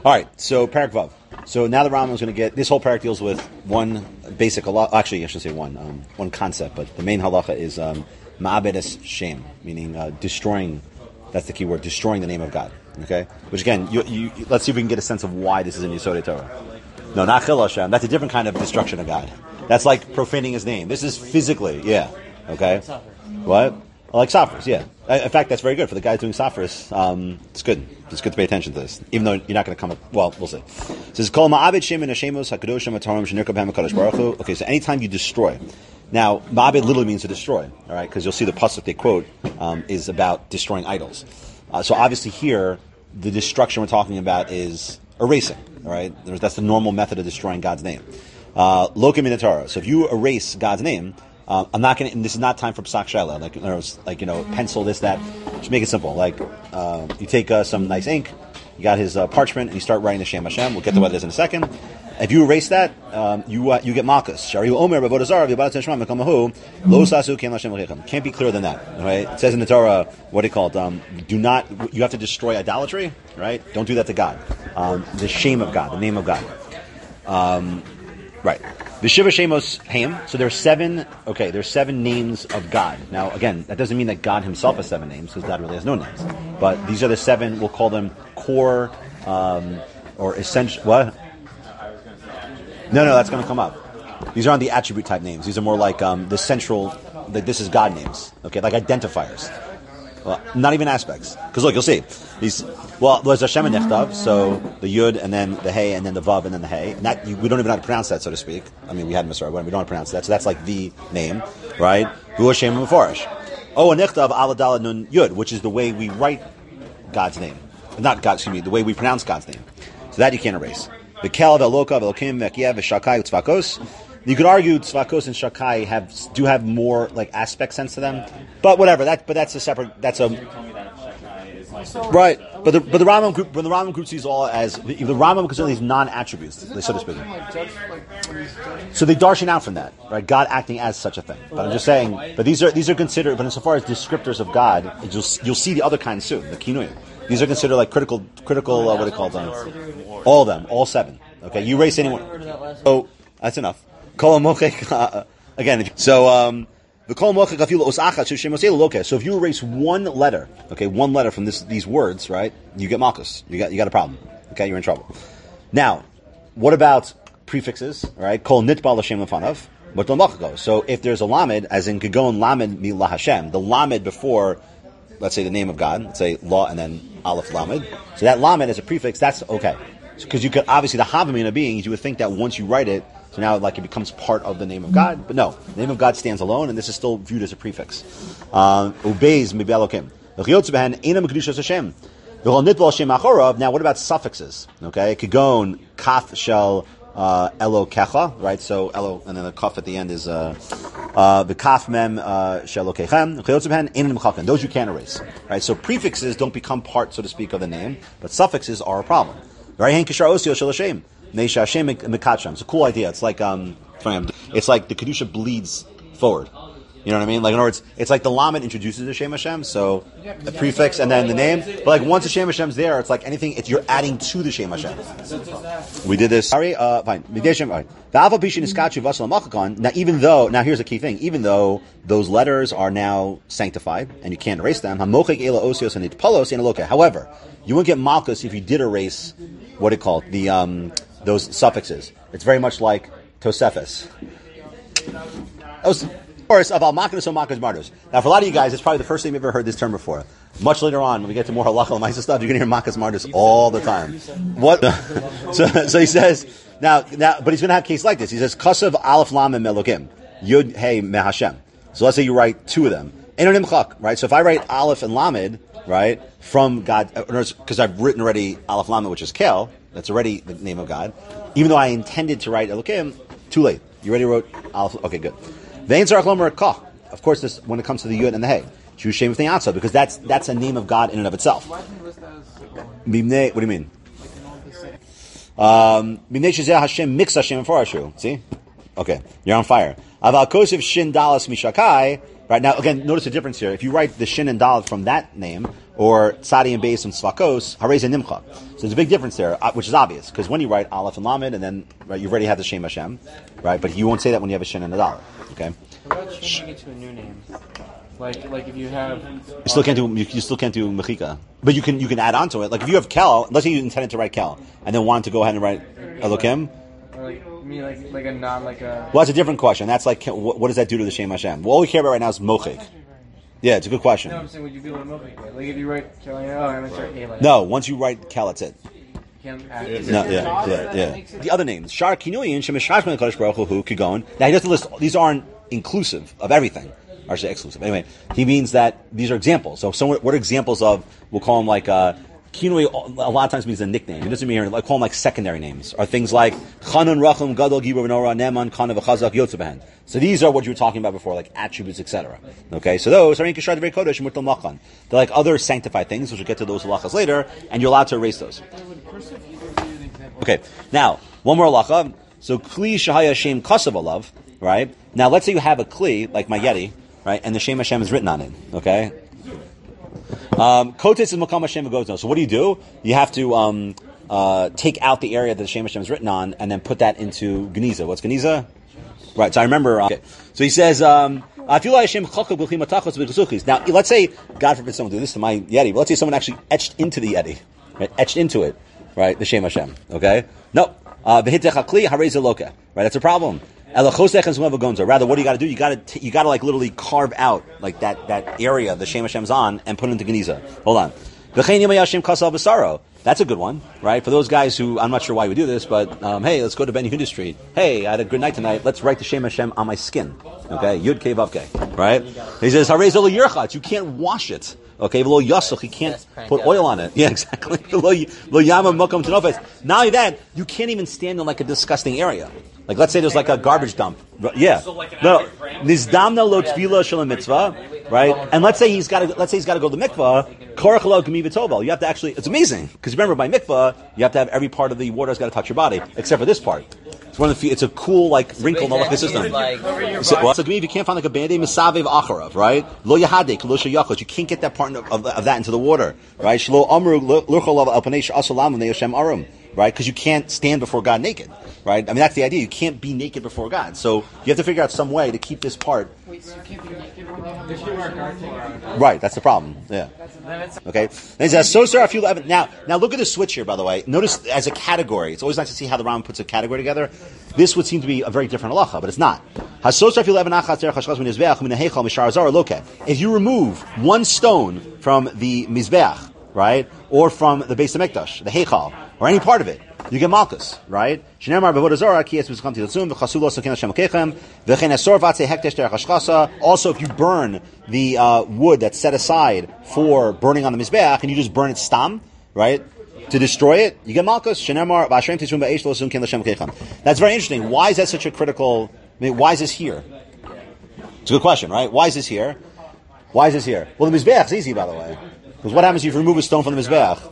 All right, so Parak Vav. So now the Rambam is going to get, this whole parak deals with one basic halacha, actually I should say one concept, but the main halacha is ma'abedes shem, meaning destroying, that's the key word, destroying the name of God. Okay? Which again, you let's see if we can get a sense of why this is in Yesodei Torah. No, not Chil Hashem, that's a different kind of destruction of God. That's like profaning his name. This is physically, yeah. Okay? What? Like Safras, yeah. In fact, that's very good for the guys doing Safras. It's good. It's good to pay attention to this, even though you're not going to come up. Well, we'll see. It says, "Kol ma'abed shem and hashemos hakadoshim atarim shenirkab hem hakadosh baruch hu." Okay, so anytime you destroy, now ma'abed literally means to destroy. All right, because you'll see the pasuk they quote is about destroying idols. So obviously here, the destruction we're talking about is erasing. All right, that's the normal method of destroying God's name. Lokim in the Torah. So if you erase God's name. I'm not going to, and this is not time for Psak Shaila, pencil, this, that. Just make it simple. Like, you take some nice ink, you got his parchment, and you start writing the Shem Hashem. We'll get to what it is in a second. If you erase that, you get Malchus. Shariu Omer, Bavodazar, V'yabat Teshma, Mekamahu, Lo Sasu, Kem Hashem L'chechem. Can't be clearer than that, right? It says in the Torah, what they call it, you have to destroy idolatry, right? Don't do that to God. The shame of God, the name of God. Right. The Shiva Shemos Haim. So there's seven names of God. Now, again, that doesn't mean that God himself has 7 names, because God really has no names. But these are the 7, we'll call them core, or essential, what? No, that's going to come up. These aren't the attribute type names. These are more like the central, like this is God names. Okay, like identifiers. Well, not even aspects. Because look, you'll see. There's Hashem and Nechtav, so the Yud, and then the Hey, and then the Vav, and then the Hey. And that, we don't even know how to pronounce that, so to speak. I mean, we had Mr. but we don't know how to pronounce that. So that's like the name, right? Hu Hashem Meforish. Oh, and Nechtav, Aladala Nun Yud, which is the way we write God's name. Not God, excuse me, the way we pronounce God's name. So that you can't erase. The Kel, Veloka, Velokim, Mekyev, Shakai, Utzvakos. You could argue Tzvakos and Shakai do have more like aspect sense to them, but whatever. That's a separate. Right. But the Rambam group sees all as the Rambam considers these non-attributes, so to speak. So they darshan out from that, right? God acting as such a thing. But I'm just saying. But these are considered. But insofar as descriptors of God, you'll see the other kinds soon. The kinuyim. These are considered like critical. What do you call them? All of them, all 7. Okay, you erase anyone. Oh, that's enough. Again, so so if you erase one letter from these words, right, you get malchus. You got a problem. Okay, you're in trouble. Now, what about prefixes? Right, kol nitbal l'shem lefanav. But the so if there's a lamed, as in kagon lamed mi la Hashem, the lamed before, let's say the name of God, let's say la and then aleph lamed. So that lamed as a prefix, that's okay. Because you could obviously the havamina being, you would think that once you write it. So now, like, it becomes part of the name of God. But no, the name of God stands alone, and this is still viewed as a prefix. Obeys mibi Elokim. Now, what about suffixes? Okay, Kigon, kaf shel elokecha, right? So, elo, and then the kaf at the end is the kaf mem shel elokechem. Those you can't erase, right? So, prefixes don't become part, so to speak, of the name, but suffixes are a problem. Right? It's a cool idea. It's like it's like the kedusha bleeds forward. You know what I mean? Like in other words, it's like the lamed introduces the Shem Hashem, so the prefix and then the name. But like once the Shem Hashem's there, it's like anything. You're adding to the Shem Hashem. We did this. Sorry, fine. Now here's a key thing. Even though those letters are now sanctified and you can't erase them, however, you wouldn't get malchus if you did erase what it called those suffixes. It's very much like Tosefes. Of al-makas or makas martyrs. Now, for a lot of you guys, it's probably the first time you've ever heard this term before. Much later on, when we get to more halakha and ma'isa stuff, you're going to hear makas martyrs all the time. What? So he says, now, but he's going to have a case like this. He says, Kasav aleph lam melokim, yud hey me Hashem. So let's say you write 2 of them. Enonim chak, right? So if I write aleph and lamed, right, from God, because I've written already aleph lamed, which is kel, that's already the name of God. Even though I intended to write elokim, too late. You already wrote aleph. Okay, good. Of course, this when it comes to the yud and the hey, Jewish shame of the answer, because that's a name of God in and of itself. What do you mean? Hashem mix Hashem for Hashem. See? Okay, you're on fire. Aval kosiv shin dalas mishakai. Right now, again, notice the difference here. If you write the Shin and Dalet from that name, or Tzadi and Beis and Svakos, Harez and Nimcha. So there's a big difference there, which is obvious, because when you write Aleph and Lamed, and then you already have the Shem Hashem, right? But you won't say that when you have a Shin and a Dalet. Okay. What about changing it to a new name? Like if you have, you still can't do Mechika, but you can add on to it. Like if you have Kel, let's say you intended to write Kel, and then wanted to go ahead and write Elokim. Or like a non like a. Well, that's a different question. That's like, what does that do to the Shem Hashem? Well, all we care about right now is Mochik. Yeah, it's a good question. No, I'm saying, would you be able to Mochik it? Like if you write Kel, I'm going to start A like. No, once you write Kel, that's it. Can't add. No, yeah. The other names, Shar Kinuyin, Shemeshach Ben Kodesh Baruch Hu, Kigon. Now he doesn't list. These aren't inclusive of everything. Or say exclusive. Anyway, he means that these are examples. So, what are examples of? We'll call them like Kinui. A lot of times means a nickname. It doesn't mean like call them like secondary names. Or things like Chanun Rachum Gadol Gibor Nora Neman Kana V'Chazak Yotzebehen. So these are what you were talking about before, like attributes, etc. Okay, so those are in Kishar Devrei Kodesh and Mutal Machan. They're like other sanctified things, which we'll get to those halachas later, and you're allowed to erase those. Okay, now one more halacha. So Kli Shahaya Shem Kasav Alav. Right now, let's say you have a Kli like my Yeti. Right, and the Shem Hashem is written on it. Okay. Kotes is Makam Hashem V'Gozno. So what do? You have to take out the area that the Shem Hashem is written on, and then put that into Geniza. What's Geniza? Right. So I remember. Okay. So he says, now let's say, God forbid someone do this to my Yeti, but let's say someone actually etched into the Yeti, right? Etched into it, right? The Shem Hashem. Okay. No. Right. That's a problem. Rather, what do you got to do? You got to like literally carve out like that area the Shem Hashem's on and put it into Geniza. Hold on. That's a good one, right? For those guys who, I'm not sure why we do this, but hey, let's go to Ben Yehuda Street. Hey, I had a good night tonight. Let's write the Shem Hashem on my skin. Okay, Yud Kei Vav Kei, right? He says, you can't wash it. Okay, v'lo yasach, you can't put oil on it. Yeah, exactly. Not only that, you can't even stand in like a disgusting area. Like, let's say there's like a garbage dump. Yeah. No. Nizdamna lo tefila shel mitzvah, right? And let's say he's got to go to the mikvah. Korach lo gemi v'tovel. You have to actually. It's amazing because remember by mikvah you have to have every part of the water's got to touch your body except for this part. It's one of the. It's a cool like wrinkle in the halachic system. So if you can't find like a band-aid, misavev acharav, right? Lo yahadek lo sheyachot. You can't get that part of that into the water, right? Shlo amru l'cholav al panei she'asalam ne'yoshem arum. Right? Because you can't stand before God naked. Right? I mean, that's the idea. You can't be naked before God. So you have to figure out some way to keep this part. Wait, so you can't be naked when they have Right, that's the problem. Yeah. Okay. Now look at the switch here, by the way. Notice as a category. It's always nice to see how the Rambam puts a category together. This would seem to be a very different halacha, but it's not. If you remove one stone from the Mizbeach, right, or from the Beis Hamikdash, the Heichal, or any part of it, you get malchus, right? Also, if you burn the wood that's set aside for burning on the Mizbeach, and you just burn it stam, right, to destroy it, you get malchus. That's very interesting. Why is that such a critical? I mean, why is this here? It's a good question, right? Why is this here? Well, the Mizbeach is easy, by the way. Because what happens if you remove a stone from the Mizbeach?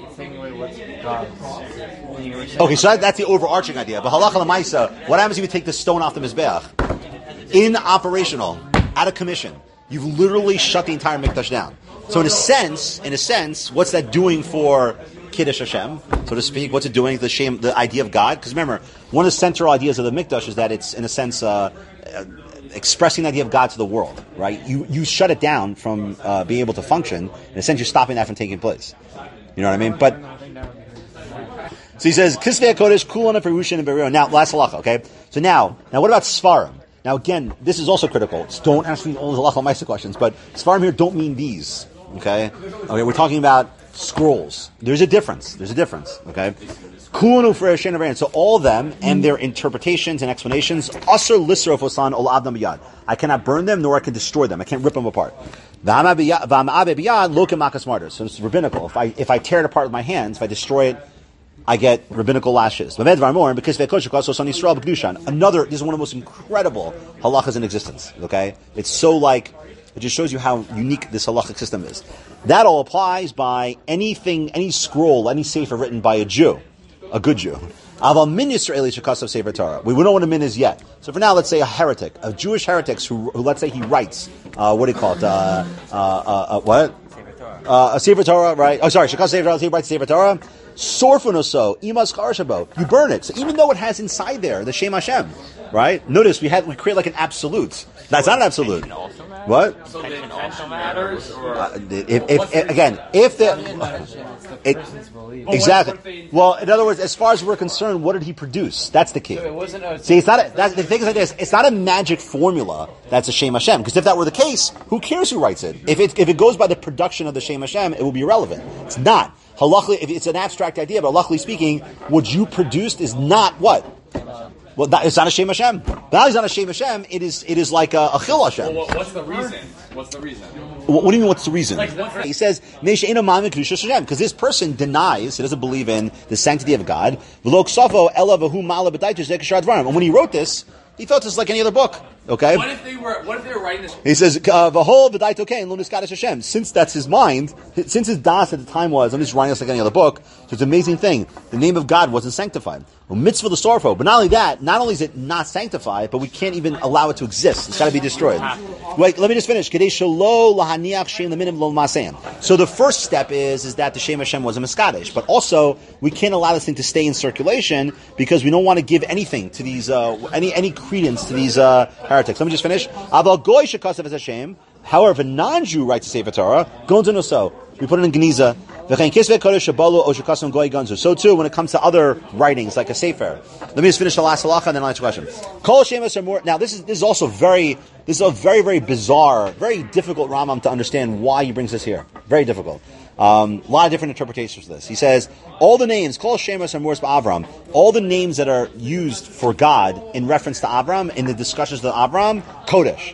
Okay, so that's the overarching idea. But halacha l'maisa, what happens if you take the stone off the Mizbeach? Inoperational, out of commission. You've literally shut the entire Mikdash down. So in a sense, what's that doing for Kiddush Hashem, so to speak? What's it doing? The idea of God? Because remember, one of the central ideas of the Mikdash is that it's, in a sense, expressing the idea of God to the world, right? You shut it down from being able to function. In a sense, you're stopping that from taking place. You know what I mean? But so he says, Kisvei HaKodesh, Kulana Perushin and Berio. Now, last halacha, okay? So now what about Sfarim? Now again, this is also critical. Don't ask me all the halacha Maisa questions, but Sfarim here don't mean these, okay? Okay, we're talking about scrolls. There's a difference, okay? Kulanu for Hashem and so all of them and their interpretations and explanations, Asr Lisrof Osan Ol Adam Biyad. I cannot burn them, nor I can destroy them. I can't rip them apart. So it's rabbinical. If I tear it apart with my hands, if I destroy it, I get rabbinical lashes. Another, this is one of the most incredible halachas in existence. Okay, it's so it just shows you how unique this halachic system is. That all applies by any scroll, any sefer written by a Jew, a good Jew. Aval min Yisraeli shekasav Sefer Torah. We don't know what a min is yet. So for now, let's say a heretic, a Jewish heretic who let's say he writes, what do you call it? What? A Sefer Torah, right? Oh, sorry, shekasav Sefer Torah. He writes Sefer Torah. Sorfunoso imas charashabo. You burn it. So even though it has inside there the Shem Hashem, right? Notice we create like an absolute. That's not an absolute. What? So the intention matters, or Exactly. Well, in other words, as far as we're concerned, what did he produce? That's the key. So it wasn't a. See, the thing is like this. It's not a magic formula that's a Shem Hashem. Because if that were the case, who cares who writes it? If it goes by the production of the Shem Hashem, it will be irrelevant. It's not. Halachically, if it's an abstract idea, but halachically speaking, what you produced is not what? Well, it's not a Shem Hashem. Now it's not a Shem Hashem. It is like a Chil Hashem. Well, what's the reason? What do you mean? What's the reason? He says because this person denies, he doesn't believe in the sanctity of God. And when he wrote this, he thought this is like any other book. Okay. What if they were writing this? He says, "V'hol v'daitokei and lunis kadosh Hashem." Since that's his mind, since his das at the time was, I'm just writing this like any other book. So it's an amazing thing. The name of God wasn't sanctified. Well, mitzvah the sorfo, but not only that, not only is it not sanctified, but we can't even allow it to exist. It's got to be destroyed. Wait, let me just finish. So the first step is that the Shem Hashem was a miskadesh, but also we can't allow this thing to stay in circulation because we don't want to give anything to these any credence to these heretics. Let me just finish. However, if a non-Jew writes a Sefer Torah, gonzo so we put it in Geniza. So too, when it comes to other writings like a Sefer. Let me just finish the last halacha and then I'll answer the question. Now this is also very very bizarre, very difficult Rambam to understand why he brings this here. Very difficult. A lot of different interpretations of this. He says all the names, Kol Shemas and Mors Avram, all the names that are used for God in reference to Avram in the discussions of Avram, Kodesh.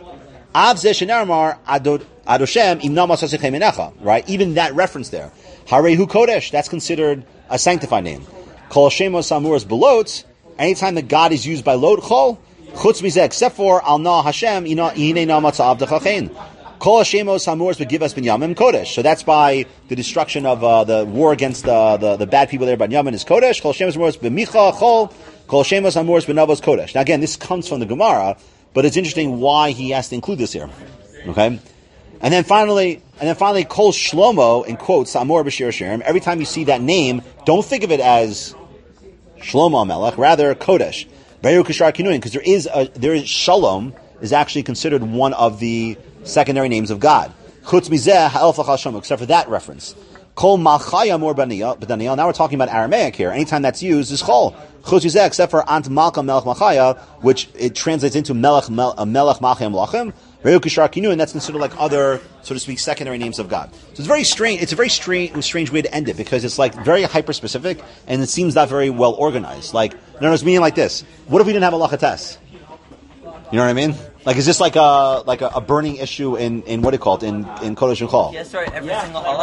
Right? Even that reference there. Harehu Kodesh, that's considered a sanctified name. Kol Shemos Amuras Belot, anytime that God is used by Lot Chol, Chutz Mizeh, except for Al Na Hashem, Yine Na Matzah Avdechachein. Kol Shemos Amuras Begivas Binyamin Kodesh. So that's by the destruction of the war against the bad people there by Binyamin is Kodesh. Kol Shemos Amuras B'micha Chol, Kol Shemos Amuras B'navos Kodesh. Now again, this comes from the Gemara, but it's interesting why he has to include this here. Okay? And then finally, Kol Shlomo, in quotes, Amor B'Shir Shirim, every time you see that name, don't think of it as Shlomo Melech, rather Kodesh. Veru Kishar Kinuin, because there is Shalom, is actually considered one of the secondary names of God. Chutz Mizeh Ha'el Fachal Shlomo, except for that reference. Kol Malchai Amor B'Daniel, now we're talking about Aramaic here. Anytime that's used is Chol. Chutz Mizeh, except for Ant Malka Melech Malchaya, which it translates into Melech Malchim Lachim. And that's considered like other, so to speak, secondary names of God. So it's very strange. It's a very strange way to end it because it's like very hyper specific and it seems not very well organized. Like, in other words, meaning like this: what if we didn't have a lachates? You know what I mean? Like, is this like a burning issue in what do you call it in Kodesh and Chol? Yes, sorry. Every single